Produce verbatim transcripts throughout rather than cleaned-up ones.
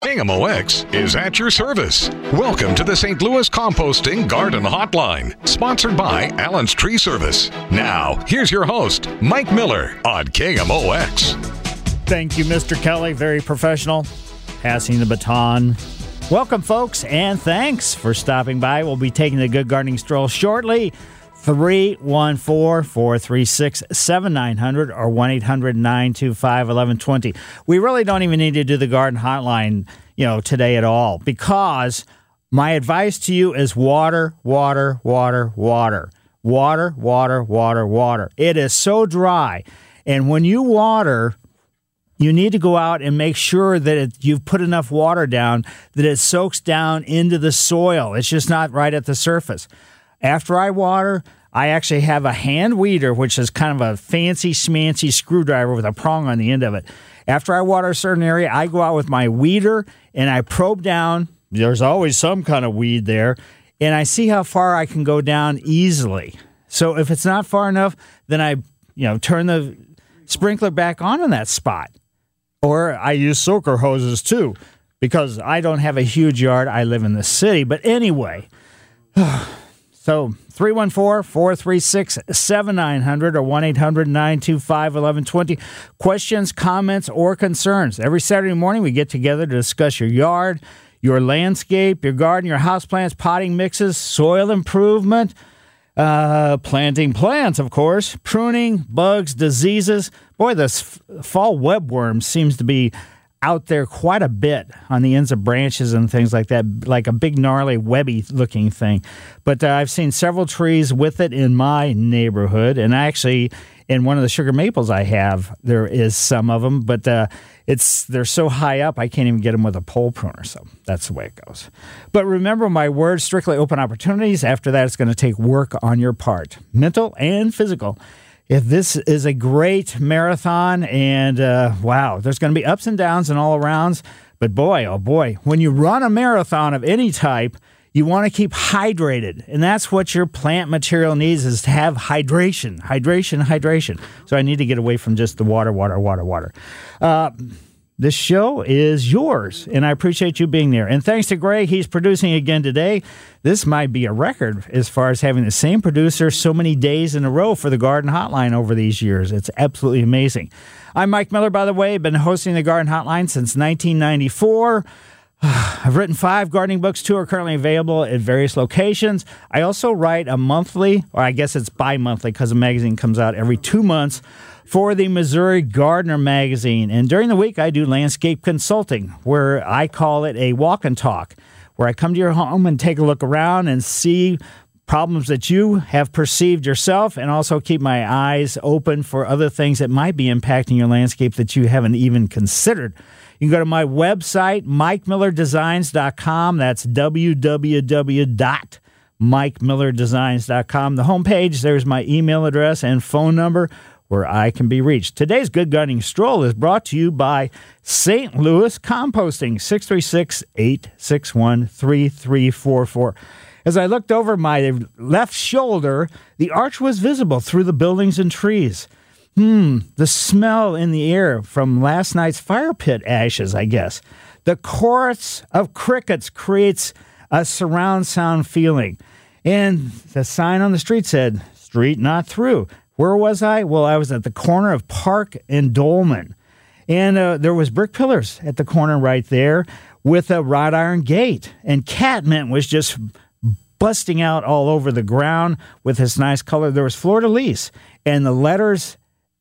K M O X is at your service. Welcome to the Saint Louis Composting Garden Hotline, sponsored by Allen's Tree Service. Now, here's your host, Mike Miller on K M O X. Thank you, Mister Kelly. Very professional. Passing the baton. Welcome, folks, and thanks for stopping by. We'll be taking the Good Gardening Stroll shortly. three one four, four three six, seven nine zero zero or one eight hundred, nine two five, one one two zero. We really don't even need to do the garden hotline, you know, today at all, because my advice to you is water, water, water, water. Water, water, water, water. It is so dry. And when you water, you need to go out and make sure that it, you've put enough water down that it soaks down into the soil. It's just not right at the surface. After I water, I actually have a hand weeder, which is kind of a fancy schmancy screwdriver with a prong on the end of it. After I water a certain area, I go out with my weeder and I probe down. There's always some kind of weed there. And I see how far I can go down easily. So if it's not far enough, then I, you know, turn the sprinkler back on in that spot. Or I use soaker hoses too, because I don't have a huge yard. I live in the city. But anyway, so three one four, four three six, seven nine zero zero or one eight hundred, nine two five, one one two zero. Questions, comments, or concerns. Every Saturday morning we get together to discuss your yard, your landscape, your garden, your houseplants, potting mixes, soil improvement, uh, planting plants, of course, pruning, bugs, diseases. Boy, this f- fall webworm seems to be out there quite a bit on the ends of branches and things like that, like a big gnarly webby-looking thing. But uh, I've seen several trees with it in my neighborhood, and actually in one of the sugar maples I have, there is some of them, but uh, it's they're so high up I can't even get them with a pole pruner, so that's the way it goes. But remember my word, strictly open opportunities. After that, it's going to take work on your part, mental and physical. If this is a great marathon, and uh, wow, there's going to be ups and downs and all arounds, but boy, oh boy, when you run a marathon of any type, you want to keep hydrated, and that's what your plant material needs, is to have hydration, hydration, hydration. So I need to get away from just the water, water, water, water. Uh, this show is yours, and I appreciate you being there. And thanks to Greg, he's producing again today. This might be a record as far as having the same producer so many days in a row for the Garden Hotline over these years. It's absolutely amazing. I'm Mike Miller, by the way. Been hosting the Garden Hotline since nineteen ninety-four. I've written five gardening books. Two are currently available at various locations. I also write a monthly, or I guess it's bi-monthly because the magazine comes out every two months, for the Missouri Gardener magazine. And during the week, I do landscape consulting, where I call it a walk and talk, where I come to your home and take a look around and see problems that you have perceived yourself, and also keep my eyes open for other things that might be impacting your landscape that you haven't even considered. You can go to my website, mike miller designs dot com. That's w w w dot mike miller designs dot com. The homepage, there's my email address and phone number where I can be reached. Today's Good Gardening Stroll is brought to you by Saint Louis Composting, six three six, eight six one, three three four four. As I looked over my left shoulder, the arch was visible through the buildings and trees. Hmm, the smell in the air from last night's fire pit ashes, I guess. The chorus of crickets creates a surround sound feeling. And the sign on the street said, "Street not through." Where was I? Well, I was at the corner of Park and Dolman. And uh, there was brick pillars at the corner right there with a wrought iron gate. And catmint was just busting out all over the ground with this nice color. There was fleur-de-lis and the letters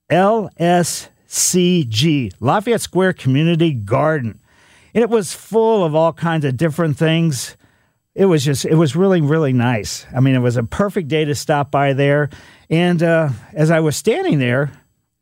L S C G, Lafayette Square Community Garden. And it was full of all kinds of different things. It was just, it was really, really nice. I mean, it was a perfect day to stop by there. And uh, as I was standing there,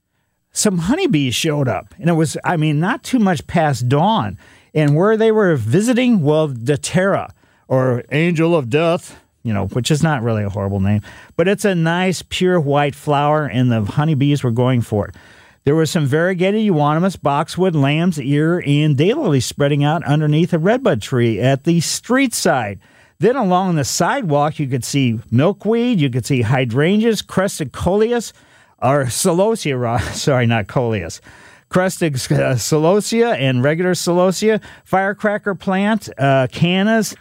some honeybees showed up. And it was, I mean, not too much past dawn. And where they were visiting, well, Datura, or Angel of Death, you know, which is not really a horrible name. But it's a nice, pure white flower, and the honeybees were going for it. There was some variegated euonymus, boxwood, lamb's ear, and daylilies spreading out underneath a redbud tree at the street side. Then along the sidewalk, you could see milkweed, you could see hydrangeas, crested coleus, or celosia, sorry, not coleus, crested uh, celosia and regular celosia, firecracker plant, uh, cannas,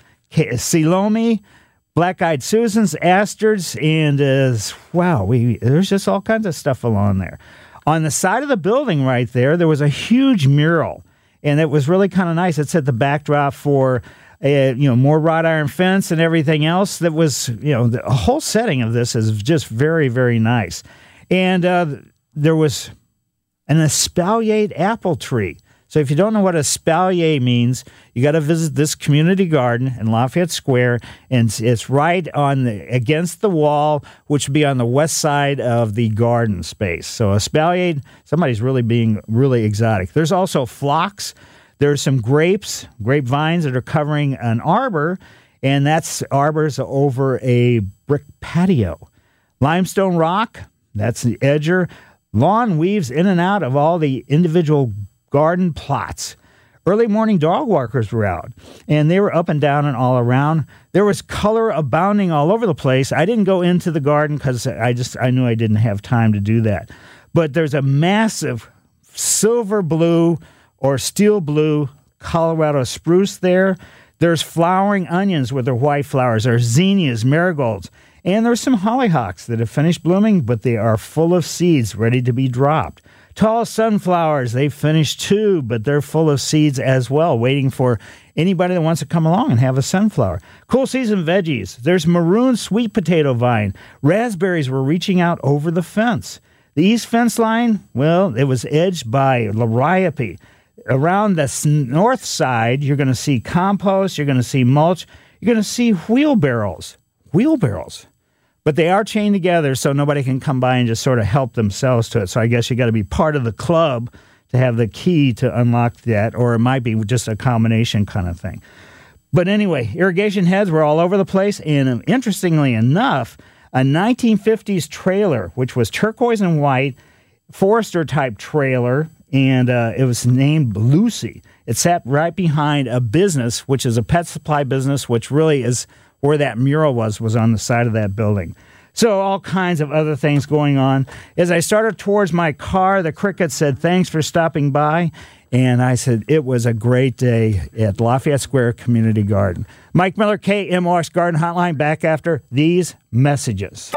celomi, black-eyed Susans, asters, and uh, wow, we there's just all kinds of stuff along there. On the side of the building right there, there was a huge mural, and it was really kind of nice. It set the backdrop for a, you know, more wrought iron fence and everything else. That was, you know, the whole setting of this is just very, very nice. And uh, there was an espalier apple tree. So if you don't know what espalier means, you got to visit this community garden in Lafayette Square, and it's right on the, against the wall, which would be on the west side of the garden space. So espalier, somebody's really being really exotic. There's also phlox. There's some grapes, grapevines that are covering an arbor, and that's arbors over a brick patio. Limestone rock, that's the edger. Lawn weaves in and out of all the individual garden plots. Early morning dog walkers were out, and they were up and down and all around. There was color abounding all over the place. I didn't go into the garden because I just I knew I didn't have time to do that. But there's a massive silver blue or steel blue Colorado spruce there. There's flowering onions with their white flowers. There's zinnias, marigolds, and there's some hollyhocks that have finished blooming, but they are full of seeds ready to be dropped. Tall sunflowers, they've finished too, but they're full of seeds as well, waiting for anybody that wants to come along and have a sunflower. Cool season veggies. There's maroon sweet potato vine. Raspberries were reaching out over the fence. The east fence line, well, it was edged by liriope. Around the north side, you're going to see compost, you're going to see mulch, you're going to see wheelbarrows. Wheelbarrows. But they are chained together so nobody can come by and just sort of help themselves to it. So I guess you got to be part of the club to have the key to unlock that, or it might be just a combination kind of thing. But anyway, irrigation heads were all over the place, and interestingly enough, a nineteen fifties trailer, which was turquoise and white, Forester-type trailer, and uh, it was named Lucy. It sat right behind a business, which is a pet supply business, which really is where that mural was, was on the side of that building. So all kinds of other things going on. As I started towards my car, the cricket said, "Thanks for stopping by." And I said, it was a great day at Lafayette Square Community Garden. Mike Miller, K M O X Garden Hotline, back after these messages.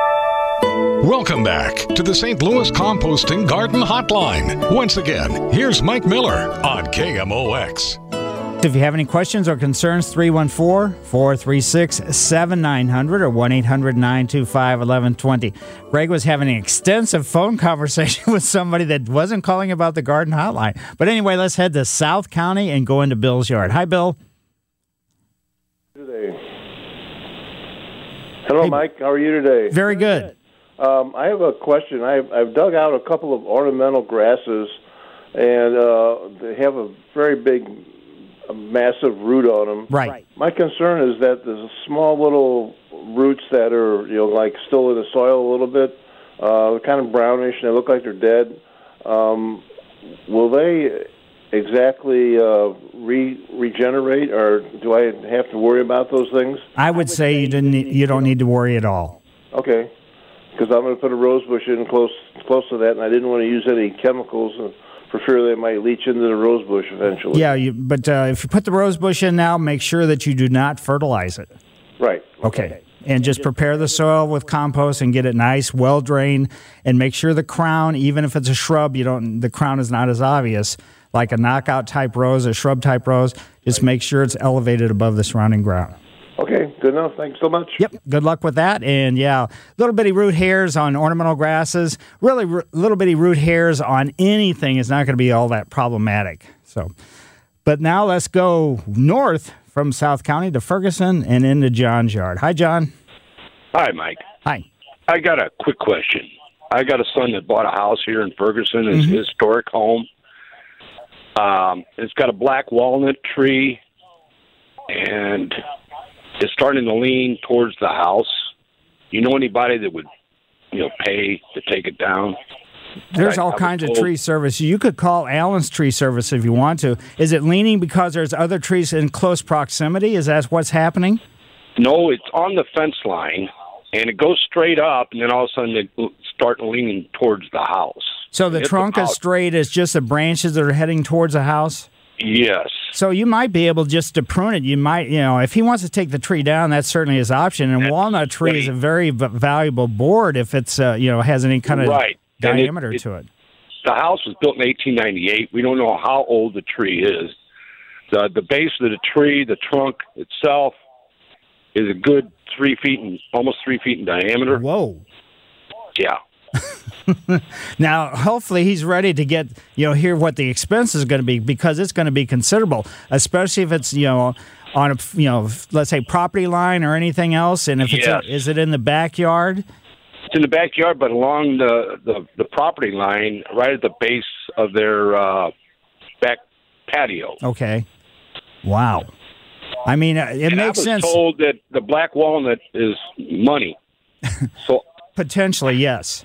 Welcome back to the Saint Louis Composting Garden Hotline. Once again, here's Mike Miller on K M O X. If you have any questions or concerns, three one four, four three six, seven nine zero zero or one eight hundred, nine two five, one one two zero. Greg was having an extensive phone conversation with somebody that wasn't calling about the garden hotline. But anyway, let's head to South County and go into Bill's yard. Hi, Bill. Today. Hello, hey, Mike. How are you today? Very good. Um, I have a question. I've, I've dug out a couple of ornamental grasses, and uh, they have a very big, a massive root on them. Right. My concern is that there's small little roots that are, you know, like still in the soil a little bit. Uh, they're kind of brownish, and they look like they're dead. Um, will they exactly uh, re- regenerate, or do I have to worry about those things? I would say you didn't. You don't need to worry at all. Okay. Because I'm going to put a rose bush in close close to that, and I didn't want to use any chemicals for fear they might leach into the rose bush eventually. Yeah, you, but uh, if you put the rose bush in now, make sure that you do not fertilize it. Right. Okay. okay. And just prepare the soil with compost and get it nice, well drained, and make sure the crown, even if it's a shrub, you don't. The crown is not as obvious like a knockout type rose, a shrub type rose. Just right. Make sure it's elevated above the surrounding ground. Okay, good enough. Thanks so much. Yep, good luck with that. And yeah, little bitty root hairs on ornamental grasses. Really, r- little bitty root hairs on anything is not going to be all that problematic. So, but now let's go north from South County to Ferguson and into John's yard. Hi, John. Hi, Mike. Hi. I got a quick question. I got a son that bought a house here in Ferguson. It's mm-hmm. a historic home. Um, it's got a black walnut tree, and it's starting to lean towards the house. You know anybody that would, you know, pay to take it down? There's all kinds of tree service. You could call Allen's Tree Service if you want to. Is it leaning because there's other trees in close proximity? Is that what's happening? No, it's on the fence line, and it goes straight up, and then all of a sudden it starts leaning towards the house. So the It's trunk about- is straight. It's just the branches that are heading towards the house? Yes. So you might be able just to prune it. You might, you know, if he wants to take the tree down, that's certainly his option. And That's walnut tree is a right. very v- valuable board if it's, uh, you know, has any kind of Right. And it- diameter it- to it. The house was built in eighteen ninety-eight. We don't know how old the tree is. The the base of the tree, the trunk itself, is a good three feet and almost three feet in diameter. Whoa. Yeah. Now, hopefully he's ready to get, you know, hear what the expense is going to be, because it's going to be considerable, especially if it's, you know, on a, you know, let's say property line or anything else. And if it's, Yes. is it in the backyard? It's in the backyard, but along the, the, the property line, right at the base of their uh, back patio. Okay. Wow. I mean, uh, it and makes I was sense. told that the black walnut is money. So Potentially, yes.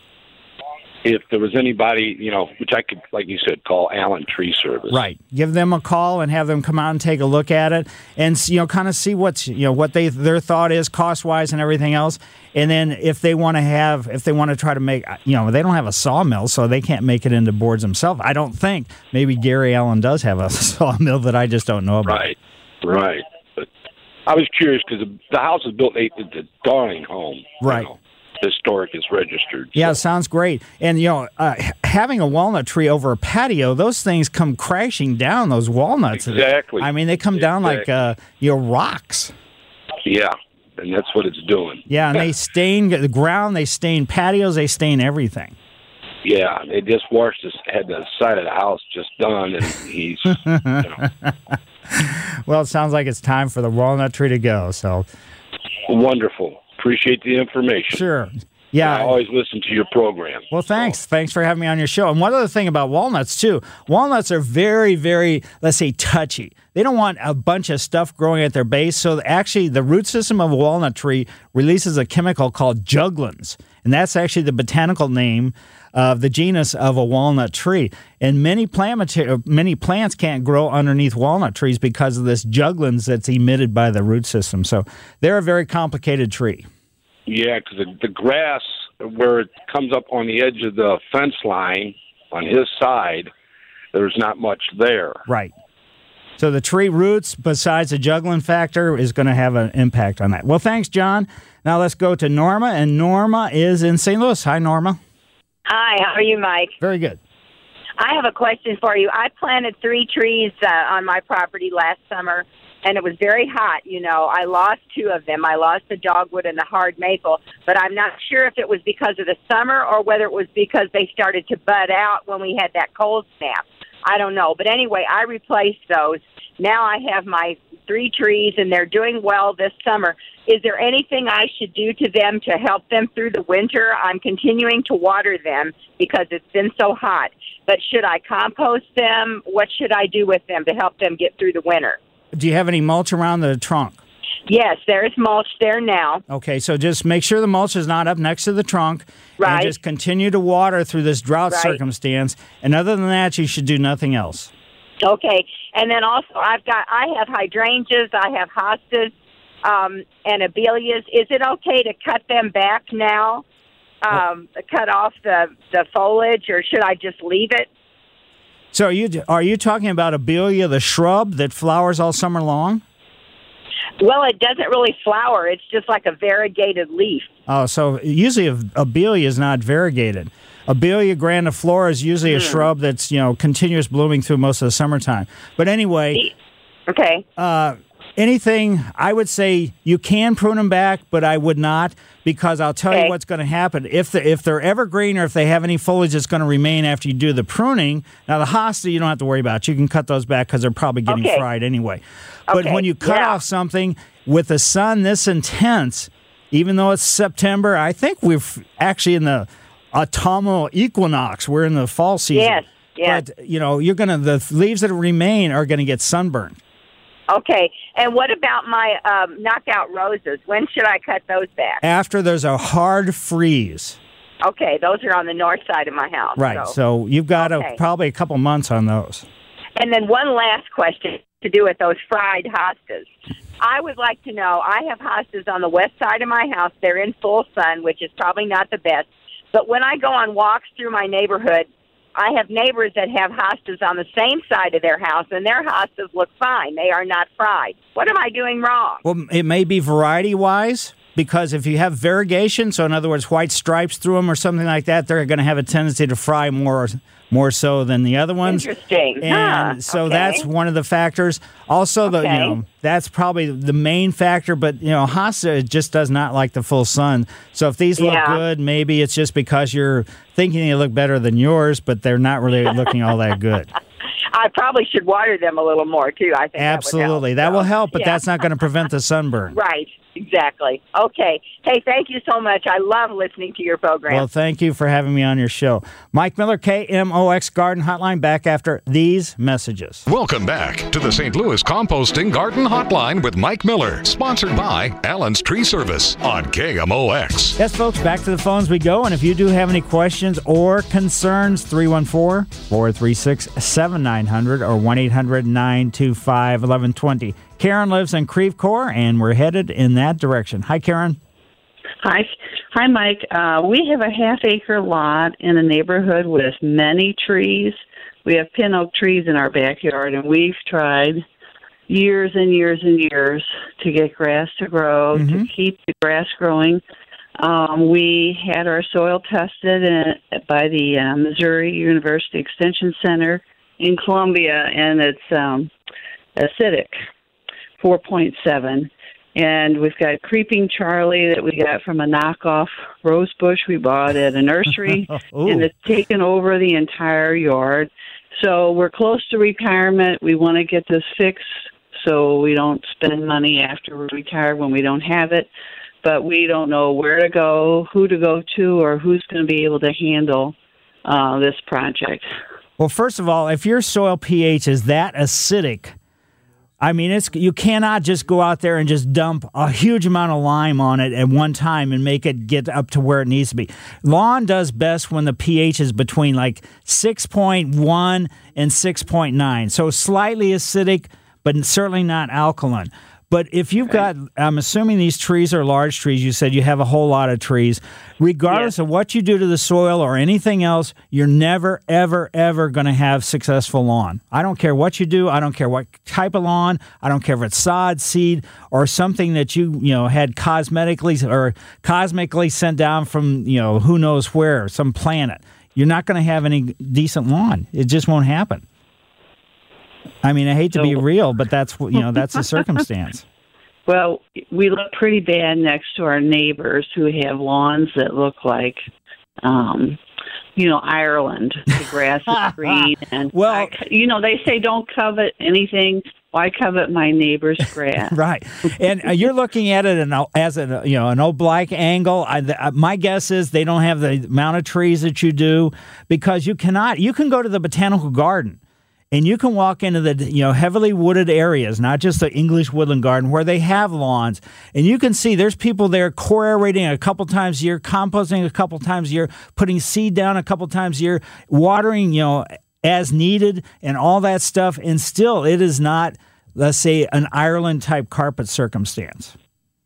if there was anybody, you know, which I could, like you said, call Allen Tree Service. Right. Give them a call and have them come out and take a look at it, and, you know, kind of see what's, you know, what they their thought is cost wise and everything else. And then if they want to have, if they want to try to make, you know, they don't have a sawmill, so they can't make it into boards themselves. I don't think. Maybe Gary Allen does have a sawmill that I just don't know about. Right. Right. But I was curious because the house was built, it's a darling home. you Right. know. Historic is registered. Yeah, so. sounds great. And, you know, uh, having a walnut tree over a patio, those things come crashing down, those walnuts. Exactly. I mean, they come down like, Exactly. uh, you know, rocks. Yeah, and that's what it's doing. Yeah, and they stain the ground, they stain patios, they stain everything. Yeah, they just washed this, had the side of the house just done, and he's, you know, Well, it sounds like it's time for the walnut tree to go. So, wonderful. Appreciate the information. sure. I Yeah. always listen to your program. Well, thanks. Thanks for having me on your show. And one other thing about walnuts, too. Walnuts are very, very, let's say, touchy. They don't want a bunch of stuff growing at their base. So actually, the root system of a walnut tree releases a chemical called juglans. And that's actually the botanical name of the genus of a walnut tree. And many plant material, many plants can't grow underneath walnut trees because of this juglans that's emitted by the root system. So they're a very complicated tree. Yeah, because the, the grass, where it comes up on the edge of the fence line on his side, there's not much there. Right. So the tree roots, besides the juggling factor, is going to have an impact on that. Well, thanks, John. Now let's go to Norma, and Norma is in Saint Louis. Hi, Norma. Hi, how are you, Mike? Very good. I have a question for you. I planted three trees uh, on my property last summer, and it was very hot. You know, I lost two of them. I lost the dogwood and the hard maple, but I'm not sure if it was because of the summer or whether it was because they started to bud out when we had that cold snap. I don't know. But anyway, I replaced those. Now I have my three trees, and they're doing well this summer. Is there anything I should do to them to help them through the winter? I'm continuing to water them because it's been so hot. But should I compost them? What should I do with them to help them get through the winter? Do you have any mulch around the trunk? Yes, there's mulch there now. Okay, so just make sure the mulch is not up next to the trunk. Right. And just continue to water through this drought Right. circumstance. And other than that, you should do nothing else. Okay, and then also I've got I have hydrangeas, I have hostas, um, and abelias. Is it okay to cut them back now? Um, cut off the the foliage, or should I just leave it? So are you, are you talking about Abelia, the shrub that flowers all summer long? Well, it doesn't really flower. It's just like a variegated leaf. Oh, so usually a- Abelia is not variegated. Abelia grandiflora is usually a shrub that's, you know, continuous blooming through most of the summertime. But anyway, Okay. uh, anything, I would say you can prune them back, but I would not, because I'll tell Okay. you what's going to happen. If, the, if they're evergreen or if they have any foliage that's going to remain after you do the pruning, now the hosta you don't have to worry about. You can cut those back because they're probably getting Okay. fried anyway. But Okay, when you cut yeah. off something with the sun this intense, even though it's September, I think we're actually in the autumnal equinox. We're in the fall season. Yes, yes. But, you know, you're going to, the leaves that remain are going to get sunburned. Okay. And what about my um, knockout roses? When should I cut those back? After there's a hard freeze. Okay, those are on the north side of my house. Right. So. So you've got a, Okay. probably a couple months on those. And then one last question to do with those fried hostas. I would like to know, I have hostas on the west side of my house. They're in full sun, which is probably not the best. But when I go on walks through my neighborhood, I have neighbors that have hostas on the same side of their house, and their hostas look fine. They are not fried. What am I doing wrong? Well, it may be variety-wise, because if you have variegation, so in other words, white stripes through them or something like that, they're going to have a tendency to fry more more so than the other ones. Interesting. And huh. so okay. that's one of the factors. Also, the okay. you know that's probably the main factor. But you know, hosta just does not like the full sun. So if these look yeah. good, maybe it's just because you're thinking they look better than yours, but they're not really looking all that good. I probably should water them a little more too. I think absolutely that, that will help, but yeah. that's not going to prevent the sunburn. Right. Exactly. Okay. Hey, thank you so much. I love listening to your program. Well, thank you for having me on your show. Mike Miller, K M O X Garden Hotline, back after these messages. Welcome back to the Saint Louis Composting Garden Hotline with Mike Miller, sponsored by Allen's Tree Service on K M O X. Yes, folks, back to the phones we go. And if you do have any questions or concerns, three one four, four three six, seven nine zero zero or one eight hundred, nine two five, one one two zero. Karen lives in Creve Coeur, and we're headed in that direction. Hi, Karen. Hi, hi, Mike. Uh, we have a half-acre lot in a neighborhood with many trees. We have pin oak trees in our backyard, and we've tried years and years and years to get grass to grow, mm-hmm. to keep the grass growing. Um, we had our soil tested in, by the uh, Missouri University Extension Center in Columbia, and it's um, acidic. four point seven, and we've got Creeping Charlie that we got from a knockoff rose bush we bought at a nursery, and it's taken over the entire yard. So we're close to retirement. We want to get this fixed so we don't spend money after we're retired when we don't have it, but we don't know where to go, who to go to, or who's going to be able to handle uh, this project. Well, first of all, if your soil pH is that acidic, I mean, it's you cannot just go out there and just dump a huge amount of lime on it at one time and make it get up to where it needs to be. Lawn does best when the pH is between like six point one and six point nine. So slightly acidic, but certainly not alkaline. But if you've got, I'm assuming these trees are large trees. You said you have a whole lot of trees. Regardless yes. of what you do to the soil or anything else, you're never, ever, ever going to have successful lawn. I don't care what you do. I don't care what type of lawn. I don't care if it's sod, seed, or something that you, you know, had cosmetically or cosmically sent down from, you know, who knows where, some planet. You're not going to have any decent lawn. It just won't happen. I mean, I hate to be real, but that's you know that's the circumstance. Well, we look pretty bad next to our neighbors who have lawns that look like, um, you know, Ireland. The grass is green, and well, I, you know, they say don't covet anything. Why covet my neighbor's grass? Right, and uh, you're looking at it in, as a you know an oblique angle. I, the, uh, my guess is they don't have the amount of trees that you do because you cannot. You can go to the botanical garden. And you can walk into the you know heavily wooded areas, not just the English woodland garden, where they have lawns. And you can see there's people there core aerating a couple times a year, composting a couple times a year, putting seed down a couple times a year, watering you know as needed, and all that stuff. And still, it is not, let's say, an Ireland-type carpet circumstance.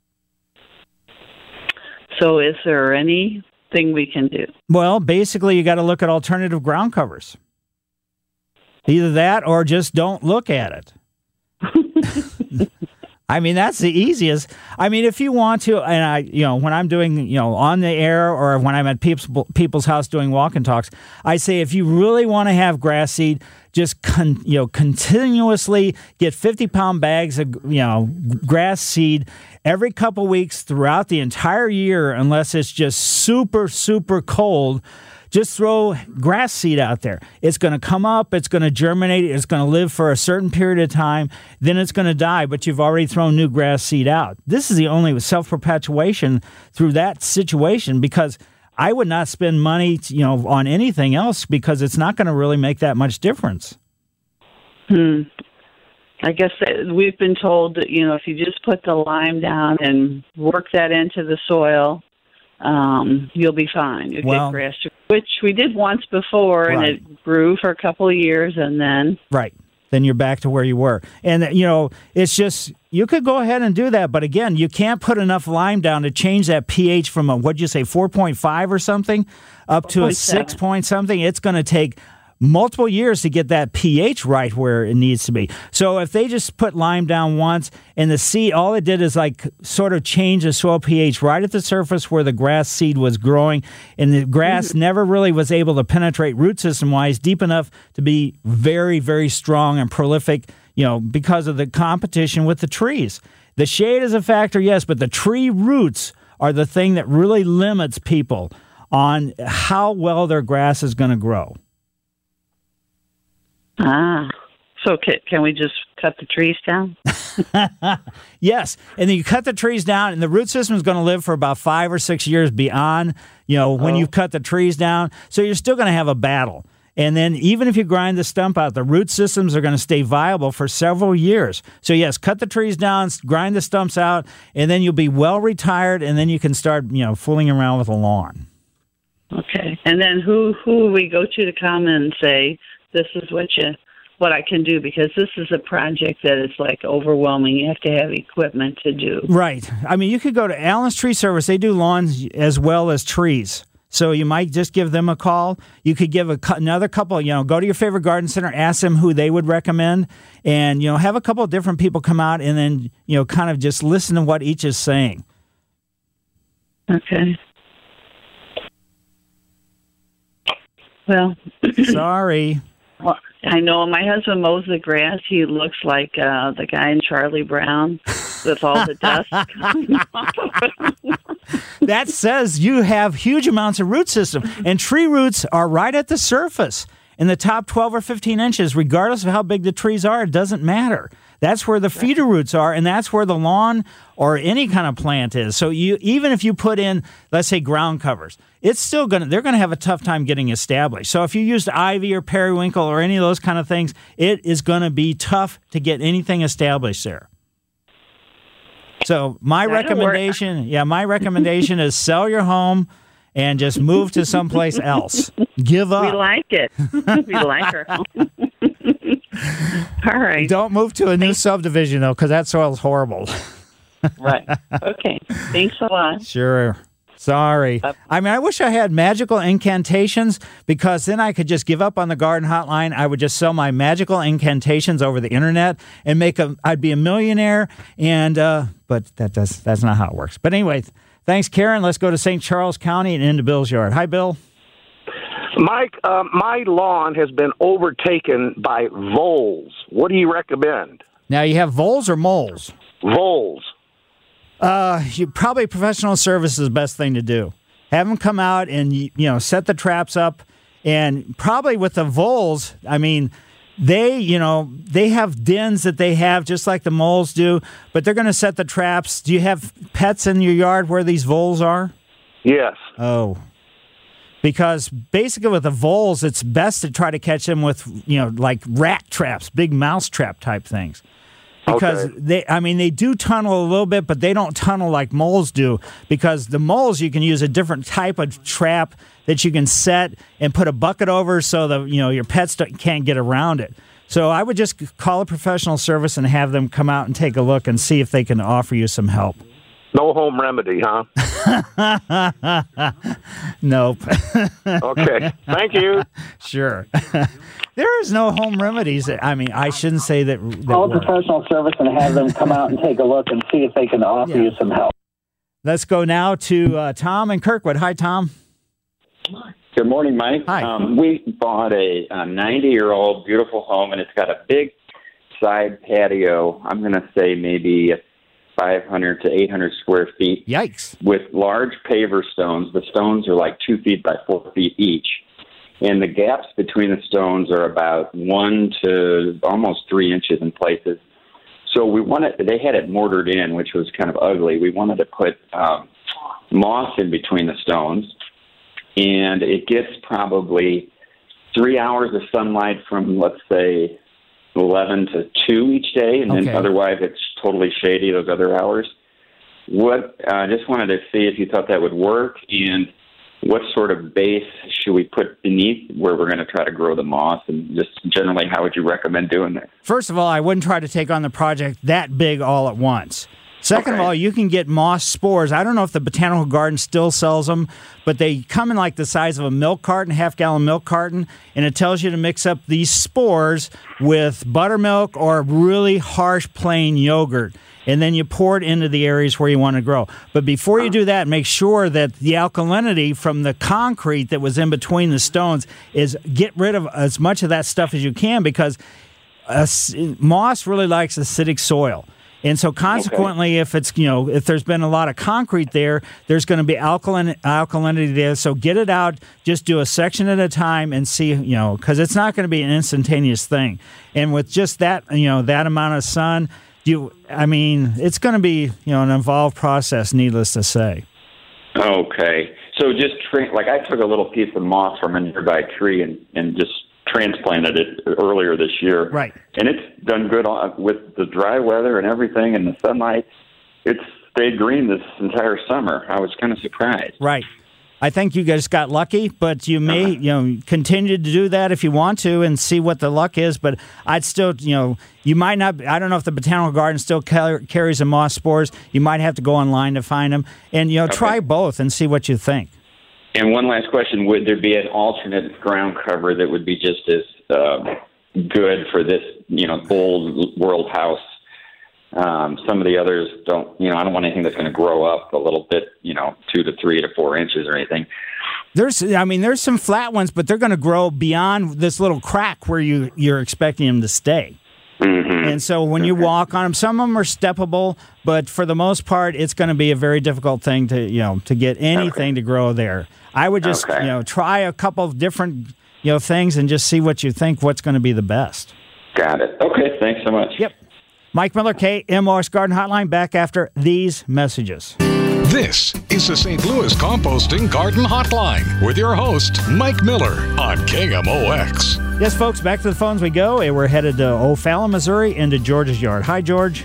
So is there anything we can do? Well, basically, you got to look at alternative ground covers. Either that or just don't look at it. I mean, that's the easiest. I mean, if you want to, and I, you know, when I'm doing, you know, on the air or when I'm at people's, people's house doing walk and talks, I say if you really want to have grass seed, just, con, you know, continuously get fifty pound bags of, you know, grass seed every couple weeks throughout the entire year, unless it's just super, super cold. Just throw grass seed out there. It's going to come up, it's going to germinate, it's going to live for a certain period of time, then it's going to die, but you've already thrown new grass seed out. This is the only self-perpetuation through that situation, because I would not spend money, to, you know, on anything else, because it's not going to really make that much difference. Hmm. I guess that we've been told that, you know, if you just put the lime down and work that into the soil, um, you'll be fine. You'll well, get grass, which we did once before, right. And it grew for a couple of years, and then... Right. Then you're back to where you were. And, you know, it's just, you could go ahead and do that, but again, you can't put enough lime down to change that pH from a, what'd you say, four point five or something, up to a six point something. It's going to take multiple years to get that pH right where it needs to be. So if they just put lime down once and the seed, all it did is like sort of change the soil pH right at the surface where the grass seed was growing, and the grass mm-hmm. never really was able to penetrate root system-wise deep enough to be very, very strong and prolific, you know, because of the competition with the trees. The shade is a factor, yes, but the tree roots are the thing that really limits people on how well their grass is going to grow. Ah, so can, can we just cut the trees down? Yes, and then you cut the trees down, and the root system is going to live for about five or six years beyond, you know, when oh. you've cut the trees down. So you're still going to have a battle. And then even if you grind the stump out, the root systems are going to stay viable for several years. So yes, cut the trees down, grind the stumps out, and then you'll be well retired, and then you can start, you know, fooling around with a lawn. Okay, and then who who will we go to to come and say, this is what you, what I can do, because this is a project that is like overwhelming. You have to have equipment to do. Right. I mean, you could go to Allen's Tree Service. They do lawns as well as trees. So you might just give them a call. You could give a, another couple, you know, go to your favorite garden center, ask them who they would recommend, and, you know, have a couple of different people come out and then, you know, kind of just listen to what each is saying. Okay. Well. Sorry. Well, I know my husband mows the grass. He looks like uh, the guy in Charlie Brown with all the dust coming off of him. That says you have huge amounts of root system, and tree roots are right at the surface in the top twelve or fifteen inches, regardless of how big the trees are. It doesn't matter. That's where the feeder roots are, and that's where the lawn or any kind of plant is. So you, even if you put in, let's say, ground covers, it's still going to, they're going to have a tough time getting established. So if you used ivy or periwinkle or any of those kind of things, it is going to be tough to get anything established there. So my That'll recommendation, work. yeah, my recommendation is sell your home and just move to someplace else. Give up. We like it. We like our home. All right. Don't move to a new subdivision, though, because that soil's horrible. Right. Okay. Thanks a lot. Sure. Sorry. I mean, I wish I had magical incantations, because then I could just give up on the garden hotline. I would just sell my magical incantations over the internet and make a. I'd be a millionaire. And uh, but that does that's not how it works. But anyway, thanks, Karen. Let's go to Saint Charles County and into Bill's yard. Hi, Bill. Mike, uh, my lawn has been overtaken by voles. What do you recommend? Now, you have voles or moles? Voles. Uh, you probably professional service is the best thing to do. Have them come out and, you know, set the traps up. And probably with the voles, I mean, they, you know, they have dens that they have just like the moles do, but they're going to set the traps. Do you have pets in your yard where these voles are? Yes. Oh. Because basically with the voles, it's best to try to catch them with, you know, like rat traps, big mouse trap type things. Because okay. they, I mean, they do tunnel a little bit, but they don't tunnel like moles do. Because the moles, you can use a different type of trap that you can set and put a bucket over so the, you know, your pets don't, can't get around it. So I would just call a professional service and have them come out and take a look and see if they can offer you some help. No home remedy, huh? Nope. Okay. Thank you. Sure. There is no home remedies. I mean, I shouldn't say that. that Call a professional service and have them come out and take a look and see if they can offer yeah. you some help. Let's go now to uh, Tom in Kirkwood. Hi, Tom. Good morning, Mike. Hi. Um, we bought a ninety-year-old beautiful home, and it's got a big side patio. I'm going to say maybe five hundred to eight hundred square feet. Yikes. With large paver stones. The stones are like two feet by four feet each. And the gaps between the stones are about one to almost three inches in places. So we wanted, they had it mortared in, which was kind of ugly. We wanted to put um, moss in between the stones. And it gets probably three hours of sunlight from, let's say, eleven to two each day, and okay. then otherwise it's totally shady those other hours. What I uh, just wanted to see if you thought that would work, and what sort of base should we put beneath where we're going to try to grow the moss, and just generally how would you recommend doing that? First of all, I wouldn't try to take on the project that big all at once. Second Okay. of all, you can get moss spores. I don't know if the Botanical Garden still sells them, but they come in like the size of a milk carton, half-gallon milk carton, and it tells you to mix up these spores with buttermilk or really harsh plain yogurt, and then you pour it into the areas where you want to grow. But before you do that, make sure that the alkalinity from the concrete that was in between the stones is get rid of as much of that stuff as you can, because uh, moss really likes acidic soil. And so consequently, okay. if it's, you know, if there's been a lot of concrete there, there's going to be alkaline, alkalinity there. So get it out, just do a section at a time and see, you know, because it's not going to be an instantaneous thing. And with just that, you know, that amount of sun, you, I mean, it's going to be, you know, an involved process, needless to say. Okay. So just, tra- like I took a little piece of moss from a nearby tree and, and just transplanted it earlier this year. Right. And it's done good on, with the dry weather and everything and the sunlight. It's stayed green this entire summer. I was kind of surprised. Right. I think you guys got lucky, but you may, uh-huh. you know, continue to do that if you want to and see what the luck is. But I'd still, you know, you might not, I don't know if the Botanical Garden still car- carries the moss spores. You might have to go online to find them. And, you know, okay. try both and see what you think. And one last question, would there be an alternate ground cover that would be just as uh, good for this, you know, old world house? Um, some of the others don't, you know, I don't want anything that's going to grow up a little bit, you know, two to three to four inches or anything. There's, I mean, there's some flat ones, but they're going to grow beyond this little crack where you, you're expecting them to stay. Mm-hmm. And so when you walk on them, some of them are steppable, but for the most part, it's going to be a very difficult thing to, you know, to get anything okay. to grow there. I would just, okay. you know, try a couple of different, you know, things and just see what you think, what's going to be the best. Got it. Okay, thanks so much. Yep. Mike Miller, K M O X Garden Hotline, back after these messages. This is the Saint Louis Composting Garden Hotline with your host, Mike Miller, on K M O X. Yes, folks, back to the phones we go, and we're headed to O'Fallon, Missouri, into George's yard. Hi, George.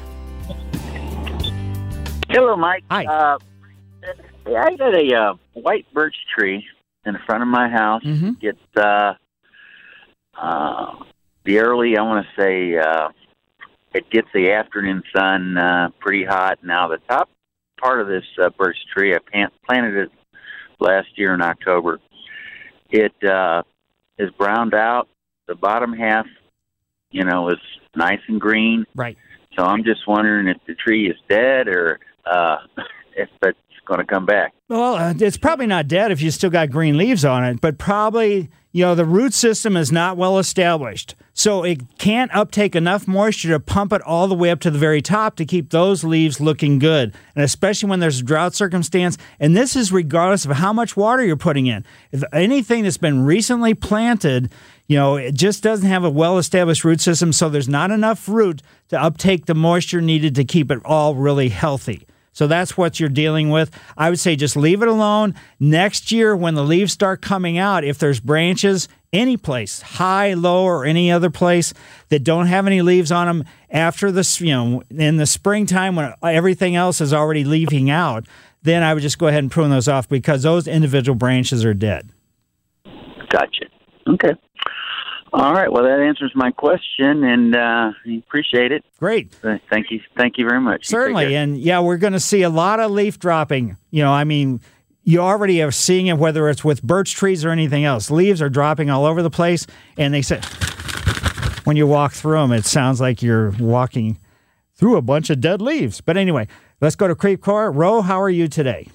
Hello, Mike. Hi. Uh, I got a uh, white birch tree in front of my house. Mm-hmm. It's uh, uh, the early, I want to say, uh, it gets the afternoon sun uh, pretty hot. Now, the top part of this uh, birch tree, I plant, planted it last year in October. It uh, is browned out. The bottom half, you know, is nice and green. Right. So I'm just wondering if the tree is dead or uh, if it's going to come back. Well, uh, it's probably not dead if you still got green leaves on it, but probably, you know, the root system is not well established. So it can't uptake enough moisture to pump it all the way up to the very top to keep those leaves looking good, and especially when there's a drought circumstance. And this is regardless of how much water you're putting in. If anything that's been recently planted, you know, it just doesn't have a well-established root system, so there's not enough root to uptake the moisture needed to keep it all really healthy. So that's what you're dealing with. I would say just leave it alone. Next year, when the leaves start coming out, if there's branches, any place, high, low, or any other place that don't have any leaves on them, after this, you know, in the springtime when everything else is already leafing out, then I would just go ahead and prune those off because those individual branches are dead. Gotcha. Okay. All right. Well, that answers my question, and uh, I appreciate it. Great. Uh, thank you. Thank you very much. Certainly. And, yeah, we're going to see a lot of leaf dropping. You know, I mean, you already are seeing it, whether it's with birch trees or anything else. Leaves are dropping all over the place, and they say when you walk through them, it sounds like you're walking through a bunch of dead leaves. But anyway, let's go to Creve Coeur. Ro, how are you today?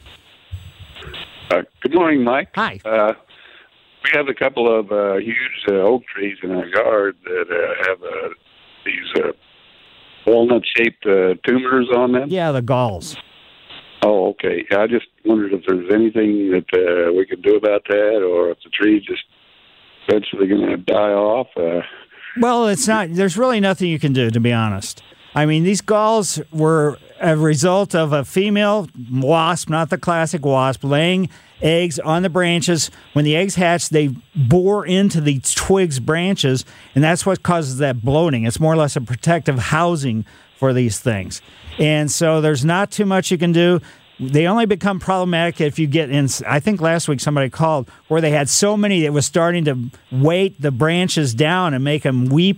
Uh, good morning, Mike. Hi. Uh, we have a couple of uh, huge uh, oak trees in our yard that uh, have uh, these uh, walnut-shaped uh, tumors on them. Yeah, the galls. Oh, okay. I just wondered if there's anything that uh, we could do about that, or if the tree's just eventually going to die off. Uh, well, it's not. There's really nothing you can do, to be honest. I mean, these galls were a result of a female wasp, not the classic wasp, laying eggs on the branches. When the eggs hatch, they bore into the twigs' branches, and that's what causes that bloating. It's more or less a protective housing for these things. And so there's not too much you can do. They only become problematic if you get in. I think last week somebody called where they had so many that was starting to weight the branches down and make them weep.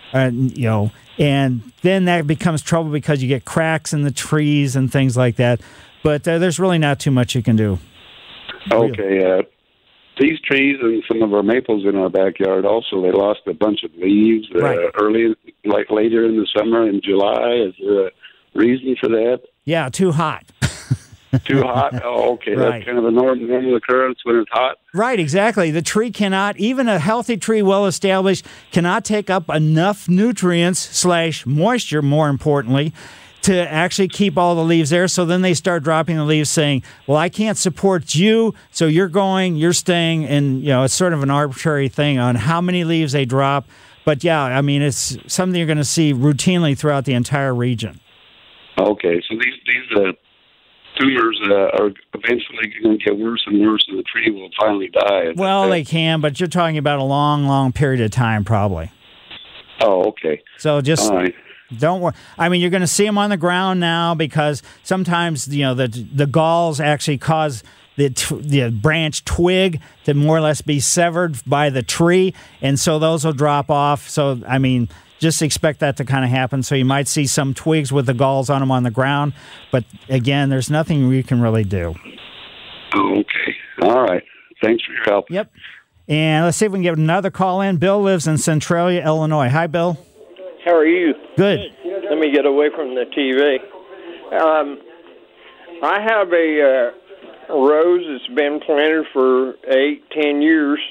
uh, you know, and then that becomes trouble because you get cracks in the trees and things like that. But uh, there's really not too much you can do. Okay, uh, these trees and some of our maples in our backyard also, they lost a bunch of leaves uh, Right. early, like later in the summer in July. Is there a reason for that? Yeah, too hot. Too hot? Oh, okay. Right. That's kind of a normal, normal occurrence when it's hot. Right, exactly. The tree cannot, even a healthy tree, well established, cannot take up enough nutrients slash moisture, more importantly, to actually keep all the leaves there. So then they start dropping the leaves saying, well, I can't support you, so you're going, you're staying. And, you know, it's sort of an arbitrary thing on how many leaves they drop. But, yeah, I mean, it's something you're going to see routinely throughout the entire region. Okay, so these, these uh, tumors uh, are eventually going to get worse and worse, and the tree will finally die. Well, they can, but you're talking about a long, long period of time, probably. Oh, okay. So just All right. don't worry. I mean, you're going to see them on the ground now because sometimes, you know, the the galls actually cause the t- the branch twig to more or less be severed by the tree, and so those will drop off. So, I mean, just expect that to kind of happen. So you might see some twigs with the galls on them on the ground, but again, there's nothing we can really do. Okay. All right. Thanks for your help. Yep. And let's see if we can get another call in. Bill lives in Centralia, Illinois. Hi, Bill. How are you? Good. Let me get away from the T V. Um, I have a uh, rose that's been planted for eight, ten years,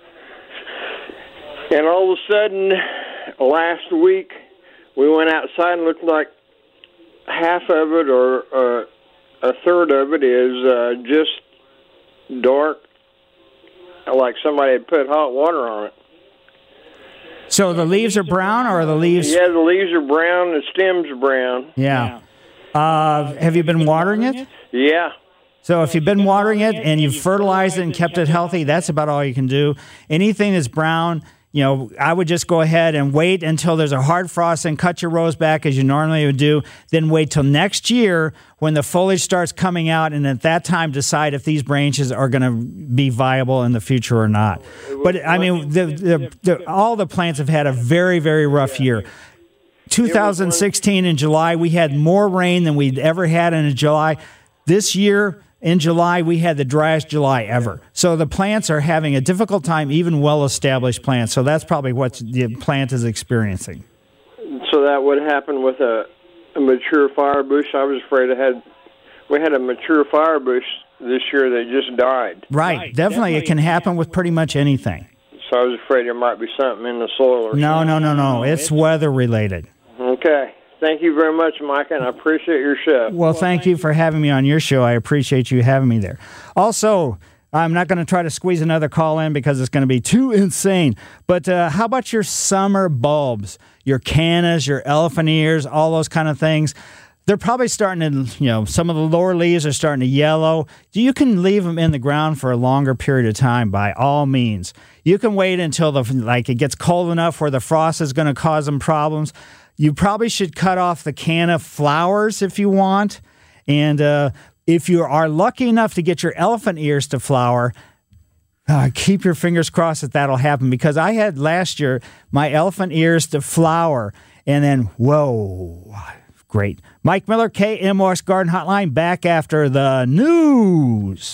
and all of a sudden, last week, we went outside and looked like half of it or uh, a third of it is uh, just dark, like somebody had put hot water on it. So the leaves are brown, or are the leaves? Yeah, the leaves are brown, the stems are brown. Yeah. Uh, have you been watering it? Yeah. So if you've been watering it and you've fertilized it and kept it healthy, that's about all you can do. Anything that's brown, you know, I would just go ahead and wait until there's a hard frost and cut your rose back as you normally would do. Then wait till next year when the foliage starts coming out, and at that time decide if these branches are going to be viable in the future or not. But I mean, the, the, the, all the plants have had a very, very rough year. two thousand sixteen in July, we had more rain than we'd ever had in a July. This year, in July, we had the driest July ever. So the plants are having a difficult time, even well-established plants. So that's probably what the plant is experiencing. So that would happen with a, a mature fire bush. I was afraid I had, we had a mature fire bush this year that just died. Right. right. Definitely, Definitely. It can happen with pretty much anything. So I was afraid there might be something in the soil or no, something. No, no, no, no. It's weather-related. Okay. Thank you very much, Mike, and I appreciate your show. Well, thank you for having me on your show. I appreciate you having me there. Also, I'm not going to try to squeeze another call in because it's going to be too insane. But uh, how about your summer bulbs, your cannas, your elephant ears, all those kind of things? They're probably starting to, you know, some of the lower leaves are starting to yellow. You can leave them in the ground for a longer period of time, by all means. You can wait until the like it gets cold enough where the frost is going to cause them problems. You probably should cut off the canna flowers if you want. And uh, if you are lucky enough to get your elephant ears to flower, uh, keep your fingers crossed that that'll happen. Because I had last year my elephant ears to flower, and then, whoa, great. Mike Miller, K M O X Garden Hotline, back after the news.